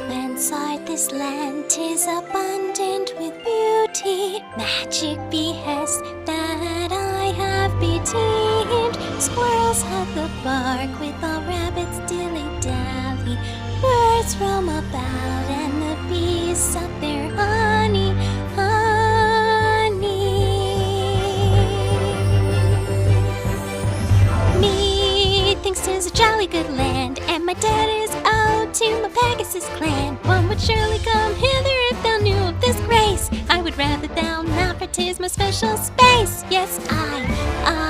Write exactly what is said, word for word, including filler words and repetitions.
Inside this land 'tis abundant with beauty, magic behests that I have betamed. Squirrels hug the bark with all rabbits dilly-dally. Birds roam about and the bees suck their honey, honey. Methinks 'tis a jolly good land, and my debt is owed to my Pegasus clan. One would surely come hither if thou knew of this grace. I would rather thou not, for 'tis my special space. Yes, I,